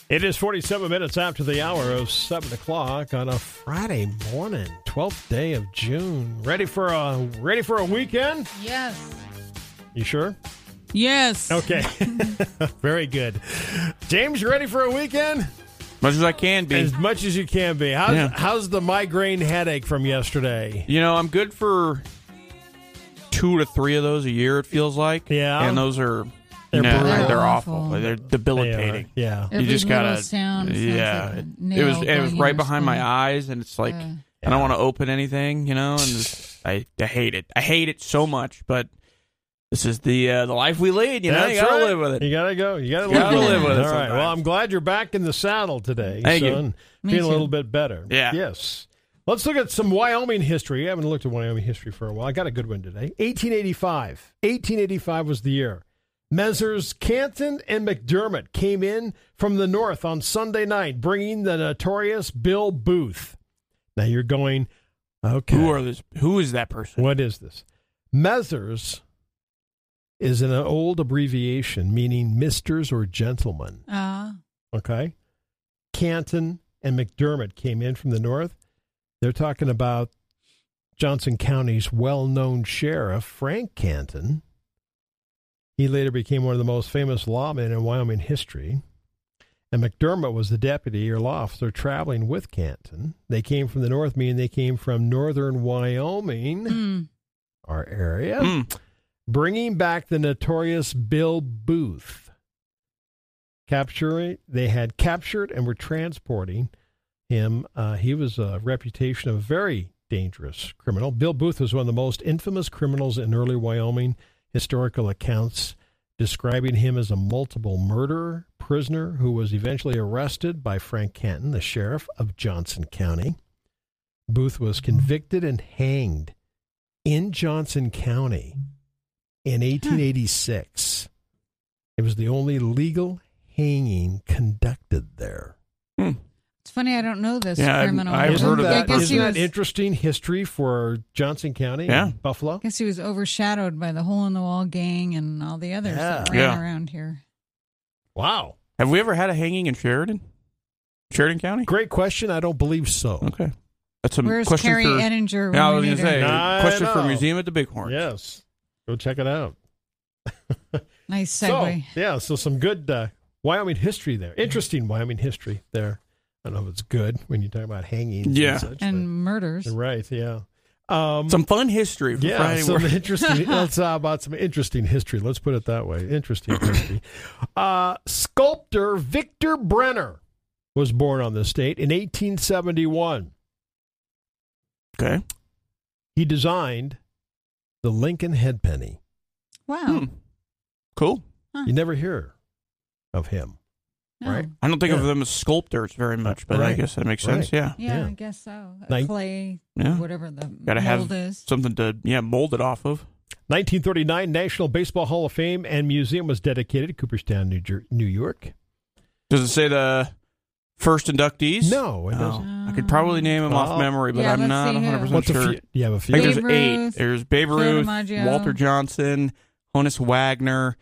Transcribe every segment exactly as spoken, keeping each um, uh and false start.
It is forty-seven minutes after the hour of seven o'clock on a Friday morning, twelfth day of June. Ready for a ready for a weekend? Yes. You sure? Yes. Okay. Very good. James, you ready for a weekend? As much as I can be. As much as you can be. How's, Yeah. how's the migraine headache from yesterday? You know, I'm good for two to three of those a year, it feels like. Yeah. And those are... They're no, brutal. they're Awful. awful. They're They are. debilitating. Yeah. Every You just little gotta, sound sounds yeah. like a it nail was it was going in right your behind my spine. eyes, and it's like Uh, I don't want to open anything, you know. And just, I, I hate it. I hate it so much. But this is the uh, the life we lead. You know, That's you gotta right. live with it. You gotta go. You gotta, You gotta live, live with it All right. sometimes. Well, I'm glad you're back in the saddle today, Thank you. son. Me Feeling a too. little bit better. Yeah. Yes. Let's look at some Wyoming history. I haven't looked at Wyoming history for a while. I got a good one today. eighteen eighty-five. eighteen eighty-five was the year. Messrs. Canton and McDermott came in from the north on Sunday night, bringing the notorious Bill Booth. Now you're going, okay. Who are this? Who is that person? What is this? Messrs. is an old abbreviation meaning misters or gentlemen. Uh, Okay. Canton and McDermott came in from the north. They're talking about Johnson County's well-known sheriff, Frank Canton. He later became one of the most famous lawmen in Wyoming history. And McDermott was the deputy or law officer traveling with Canton. They came from the north, meaning they came from northern Wyoming, mm, our area, Mm. bringing back the notorious Bill Booth. Capturing, they had captured and were transporting him. Uh, he was a reputation of a very dangerous criminal. Bill Booth was one of the most infamous criminals in early Wyoming. Historical accounts describing him as a multiple murderer, prisoner who was eventually arrested by Frank Canton, the sheriff of Johnson County. Booth was convicted and hanged in Johnson County in eighteen eighty-six. It was the only legal hanging conducted there. Hmm. it's funny I don't know this Yeah, I've- criminal. I've Isn't heard of that, that I guess isn't he that was, interesting history for Johnson County Yeah. and Buffalo? I guess he was overshadowed by the Hole in the Wall gang and all the others that Yeah. ran Yeah. around here. Wow. Have we ever had a hanging in Sheridan? Sheridan County? Great question. I don't believe so. Okay. That's a Where's question Carrie for... Ettinger? Yeah, I when was we going to need say, her? I question for know. Museum at the Bighorn. Yes. Go check it out. Nice So, segue. yeah, so some good uh, Wyoming history there. Interesting Wyoming history there. I don't know if it's good when you talk about hangings Yeah. and such. and murders. but- right, yeah. Um, Some fun history for yeah, Friday some morning. interesting. Let's uh, about some interesting history. Let's put it that way. Interesting history. Uh, sculptor Victor Brenner was born on this date in eighteen seventy-one. Okay. He designed the Lincoln head penny. Wow. Hmm. Cool. You never hear of him, No. right? I don't think of Yeah. them as sculptors very much, but I Right. guess that makes sense. Right. Yeah. Yeah, Yeah. I guess so. A Nin- clay, Yeah. whatever the Gotta have mold is. something to, yeah, mold it off of. nineteen thirty-nine National Baseball Hall of Fame and Museum was dedicated to Cooperstown, New, Jer- New York. Does it say the first inductees? No, it Oh, doesn't. I could probably name them Oh. off memory, but Yeah, I'm let's not see who. one hundred percent What's sure. a few? You have a I few. think there's Babe eight. Ruth, There's Babe Joe Ruth, DiMaggio. Walter Johnson, Honus Wagner,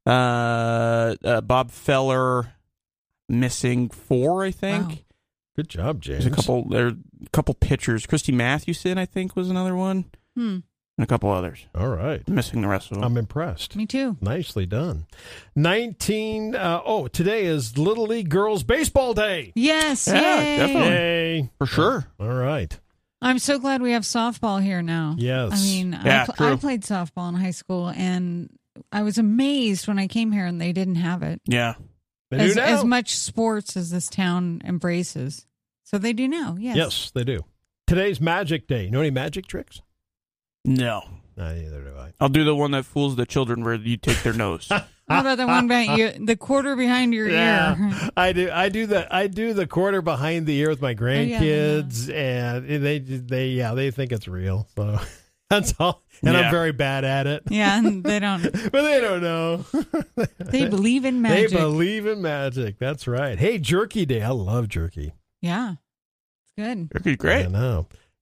uh, uh, Bob Feller. Missing four, I think. Wow. Good job, James. There's a couple. There, a couple pitchers. Christy Mathewson, I think, was another one, Hmm. and a couple others. All right. Missing the rest of them. I'm impressed. Me too. Nicely done. nineteen Uh, oh, today is Little League Girls Baseball Day. Yes. Yeah, yay. definitely. Yay. For sure. All right. I'm so glad we have softball here now. Yes. I mean, Yeah, I, pl- true. I played softball in high school, and I was amazed when I came here and they didn't have it. Yeah. They do As, now. as much sports as this town embraces. So they do now, yes. Yes, they do. Today's Magic Day. You know any magic tricks? No. No, neither do I. I'll do the one that fools the children where you take their nose. How about the one behind you, the quarter behind your ear? Yeah, I do. I do the I do the quarter behind the ear with my yeah, grandkids, and they they yeah they think it's real. So that's all. And Yeah. I'm very bad at it. Yeah, and they don't. But they don't know. They believe in magic. They believe in magic. That's right. Hey, Jerky Day. I love jerky. Yeah, it's good. Turkey's I great. know.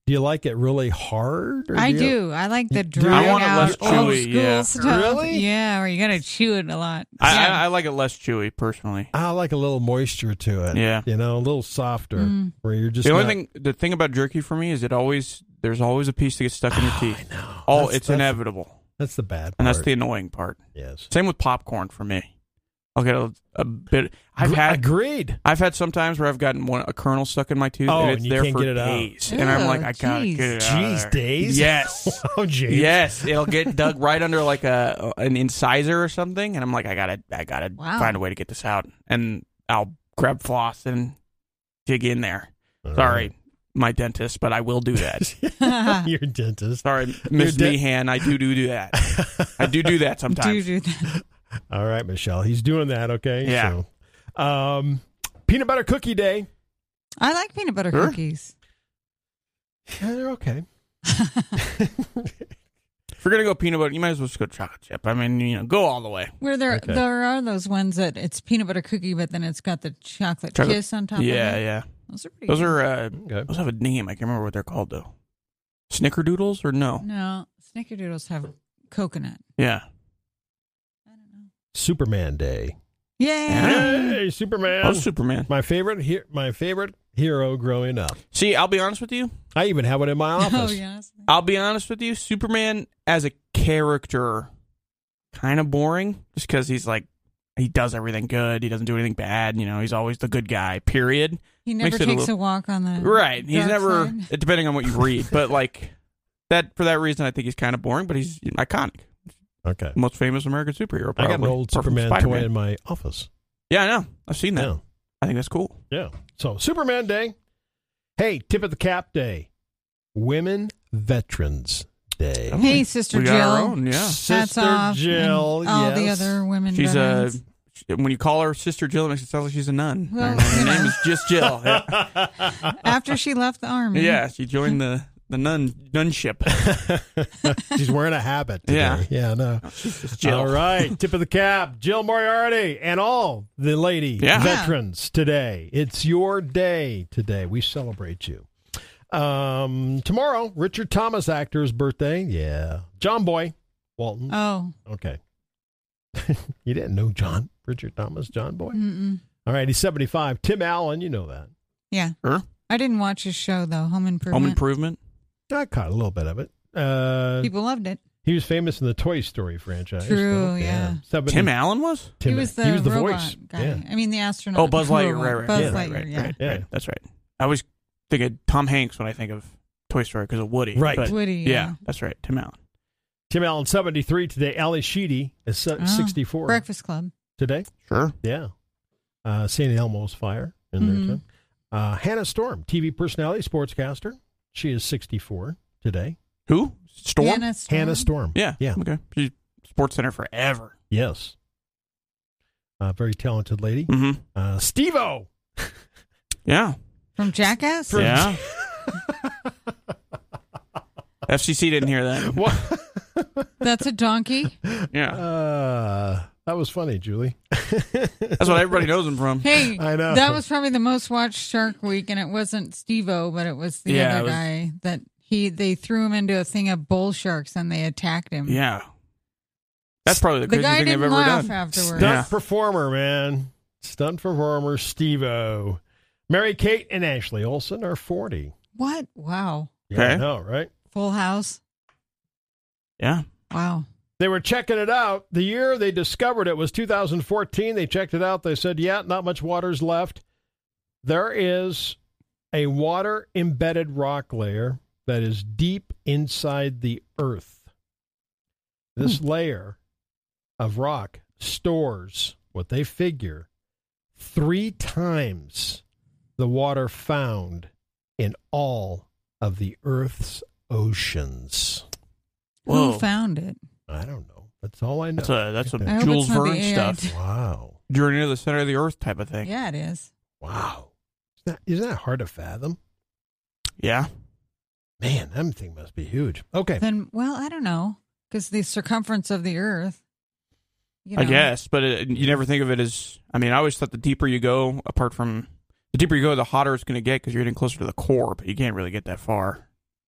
Do you like it really hard? Or I do. do. You, I like the Do you? drag I want it out less old chewy, school yeah. stuff. Really? Yeah, where you gotta chew it a lot. I, yeah. I, I like it less chewy, personally. I like a little moisture to it. Yeah. You know, a little softer Mm. where you're just The only not- thing, the thing about jerky for me is it always, there's always a piece that gets stuck in your Oh, teeth. I know. Oh, That's- it's that's- inevitable. That's the bad part. And that's the annoying part. Yes. Same with popcorn for me. I'll get a, a bit. I've Gr- had Agreed. I've had some times where I've gotten one, a kernel stuck in my tooth, Oh, and and it's you there can't for get it out. days, and I'm Ew, like, I gotta jeez. get it out. Jeez, of there. days? Yes, Oh, James. yes, it'll get dug right under like a an incisor or something, and I'm like, I gotta, I gotta Wow. find a way to get this out, and I'll grab floss and dig in there. All Sorry, my dentist, but I will do that. right. Your dentist. Sorry, Miss de- Meehan, I do do do that. I do do that do sometimes. do that. All right, Michelle. He's doing that, okay? Yeah. So, um, peanut butter cookie day. I like peanut butter Sure. cookies. Yeah, they're okay. If you're gonna go peanut butter, you might as well just go chocolate chip. I mean, you know, go all the way. Where there Okay. there are those ones that it's peanut butter cookie, but then it's got the chocolate, Chocolate- kiss on top Yeah, of it. yeah. Those are pretty Those good. are uh, Okay. those have a name. I can't remember what they're called though. Snickerdoodles or no? No, Snickerdoodles have coconut. Yeah. I don't know. Superman day. Yeah. Hey, Superman. Oh, Superman. My favorite he- my favorite hero growing up. See, I'll be honest with you. I even have it in my office. Oh, yes. I'll be honest with you. Superman as a character, kind of boring, just because he's like he does everything good. He doesn't do anything bad. You know, he's always the good guy. Period. He never Makes it a takes a, little- walk on the Right. He's dark never, side. depending on what you read, but like that for that reason, I think he's kind of boring. But he's iconic. Okay. Most famous American superhero. I Probably. got an old apart from Superman toy Spider-Man. in my office. Yeah, I know. I've seen that. Yeah. I think that's cool. Yeah. So Superman Day. Hey, tip of the cap day. Women Veterans Day. Oh, Hey, Sister we Jill. got our own, yeah. Hats Sister off. Jill. and all the yes. other women. She's a veterans. when you call her Sister Jill, it makes it sound like she's a nun. Well, her you name know. is just Jill. Yeah, After she left the army. yeah she joined the the nun nunship. She's wearing a habit today. Yeah. Yeah, no. She's just Jill. All right. Tip of the cap. Jill Moriarty and all the lady Yeah. veterans today. It's your day today. We celebrate you. Um, tomorrow, Richard Thomas actor's birthday. Yeah. John Boy Walton. Oh. Okay. You didn't know John Richard Thomas, John Boy? Mm-mm. All right, he's seventy-five. Tim Allen, you know that. Yeah. Sure. I didn't watch his show though. Home Improvement. Home Improvement. I caught a little bit of it. Uh, People loved it. he was famous in the Toy Story franchise. True, so, yeah. seventy Tim Allen was. Tim- he was the, he was the robot voice. guy. Yeah. I mean, the astronaut. Oh, Buzz Lightyear. robot. Right, right. Buzz yeah, Lightyear. right, right, yeah. right, Yeah. right. That's right. I always think of Tom Hanks when I think of Toy Story because of Woody. Right. But, Woody. yeah. Yeah. that's right. Tim Allen. Tim Allen, seventy-three today. Ali Sheedy is se- Oh, sixty-four Breakfast Club. today. Sure. Yeah. Uh, Saint Elmo's Fire in Mhm. there, too. Uh, Hannah Storm, T V personality, sportscaster. She is sixty-four today. Who? Storm. Hannah Storm. Hannah Storm. Yeah. Yeah. Okay. She's Sports Center forever. Yes. Uh, very talented lady. Mm-hmm. Uh, Steve-O. Yeah. From Jackass. From- Yeah. F C C didn't hear that. What? That's a donkey. Yeah. Uh, that was funny, Julie. That's what everybody knows him from. Hey, I know. that was probably the most watched Shark Week, and it wasn't Steve-O, but it was the Yeah, other it was- guy that he they threw him into a thing of bull sharks and they attacked him. Yeah. That's probably the the craziest guy thing I've didn't ever laugh done. afterwards. Stunt Yeah. performer, man. Stunt performer, Steve-O. Mary Kate and Ashley Olsen are forty. What? Wow. Yeah, I Okay. know, right? Full House. Yeah. Wow. They were checking it out. The year they discovered it was two thousand fourteen. They checked it out. They said, yeah, not much water's left. There is a water-embedded rock layer that is deep inside the earth. This Hmm. layer of rock stores what they figure three times the water found in all of the Earth's oceans. Whoa. Who found it? I don't know. That's all I know. That's a that's some I hope Jules it's not the Verne A I. stuff. Wow. Journey to the center of the earth type of thing. Yeah, it is. Wow. Isn't that, isn't that hard to fathom? Yeah. Man, that thing must be huge. Okay. Then, well, I don't know, because the circumference of the Earth. You I know. guess, but it, you never think of it as. I mean, I always thought the deeper you go, apart from the deeper you go, the hotter it's going to get because you're getting closer to the core. But you can't really get that far.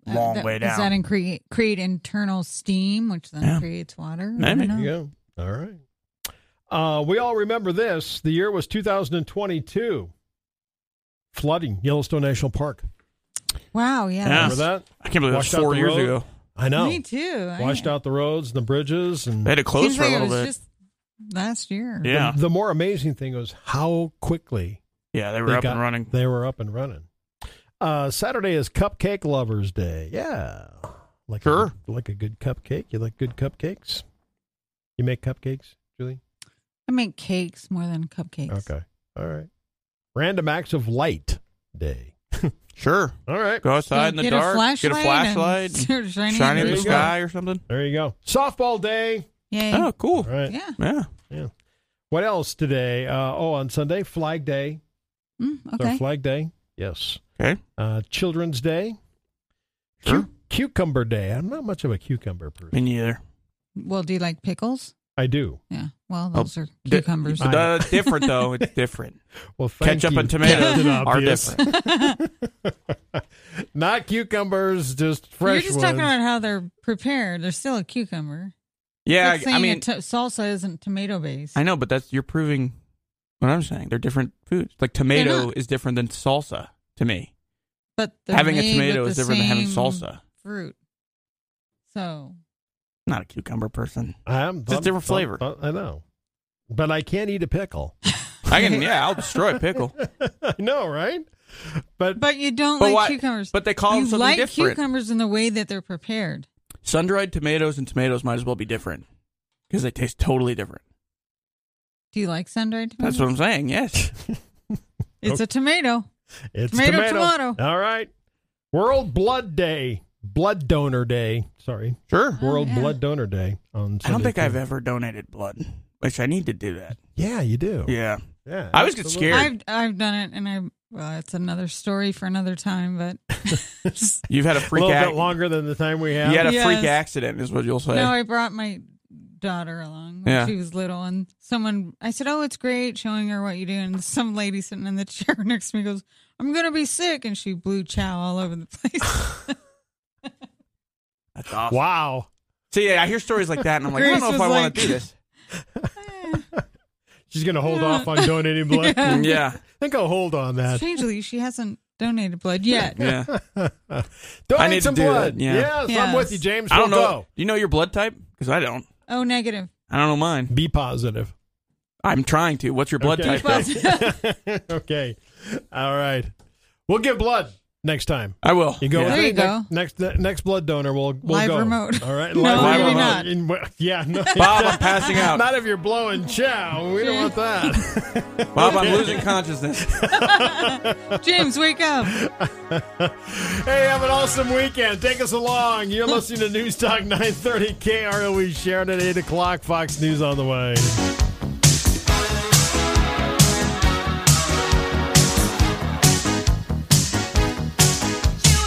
long that, way does down. that in create create internal steam, which then Yeah. creates water? Maybe. I don't There you know. go. All right. Uh, we all remember this. The year was two thousand twenty-two. Flooding, Yellowstone National Park. Wow, yeah. Yeah. Remember that? I can't believe that was Washed out four the years road. ago. I know. Me too. I- Washed out the roads and the bridges. And They had it closed Seems for a like it little was bit. just last year. Yeah. the, the more amazing thing was how quickly Yeah, they were they up got- and running. they were up and running. Uh, Saturday is Cupcake Lovers Day. Yeah. Like Sure. A, like a good cupcake. You like good cupcakes? You make cupcakes, Julie? I make cakes more than cupcakes. Okay. All right. Random Acts of Light Day. Sure. All right. Go outside in the get dark. A flashlight get a flashlight. and start shining Shine it in There the you go. sky or something. There you go. Softball Day. Yay. Oh, cool. All right. Yeah. Yeah. What else today? Uh, oh, on Sunday, Flag Day. Mm, It's our okay. Flag Day. Yes. Okay. Uh, Children's Day. Sure. Cu- cucumber Day. I'm not much of a cucumber person. Me neither. Well, do you like pickles? I do. Yeah. Well, Oh, those are di- cucumbers. I- Uh, different, though. It's different. Well, thank Ketchup you. and tomatoes Captain are Obvious. different. Not cucumbers, just fresh You're just ones. talking about how they're prepared. They're still a cucumber. Yeah, It's I, I saying mean, a to- salsa isn't tomato based. I know, but that's you're proving what I'm saying. They're different foods. Like tomato not. is different than salsa to me. But they're Having a made tomato with is the different than having same salsa. Fruit. So I'm not a cucumber person. I am. Just different flavor. I know. But I can't eat a pickle. I can, yeah, I'll destroy a pickle. I know, right? But But you don't But like why- cucumbers. But they call them you something like different. cucumbers in the way that they're prepared. Sun-dried tomatoes and tomatoes might as well be different because they taste totally different. Do you like sun-dried tomatoes? That's what I'm saying. Yes. It's a tomato. it's Tomato, tomato. tomato. All right. World Blood Day. Blood Donor Day. Sorry. Sure. Oh, World yeah. Blood Donor Day on Sunday. I don't think too. I've ever donated blood, which I need to do that. Yeah, you do. Yeah. Yeah. I always get absolutely. scared. I've I've done it, and I well, it's another story for another time. But You've had a A freak little ac- bit longer than the time we have. You had a Yes. freak accident, is what you'll say. no, I brought my daughter along when Yeah. she was little, and someone I said, "Oh, it's great showing her what you do." And some lady sitting in the chair next to me goes, "I'm gonna be sick," and she blew chow all over the place. That's awesome. Wow. See, I hear stories like that, and I'm like, I Grace don't know if was I want like- to do this. She's going to hold off on donating blood. Yeah. I Yeah. think I'll hold on that. Strangely, she hasn't donated blood yet. Yeah. Donate I need to some do blood. that, yeah. Yes, I'm Yes. with you, James. I don't We'll know. go. Do you know your blood type? Because I don't. Oh, negative. I don't know mine. Be positive. I'm trying to. What's your blood Okay. type? though? Okay. All right. We'll give blood next time. I will. You go Yeah. with There me? you go. Next, next next blood donor. We'll, we'll Live go. remote. All right. No, Live maybe remote. not. In- yeah. No, Bob, I'm passing out. Not if you're blowing chow. We don't want that. Bob, I'm losing consciousness. James, wake up. Hey, have an awesome weekend. Take us along. You're listening to News Talk nine thirty K R O E Sharon at eight o'clock. Fox News on the way.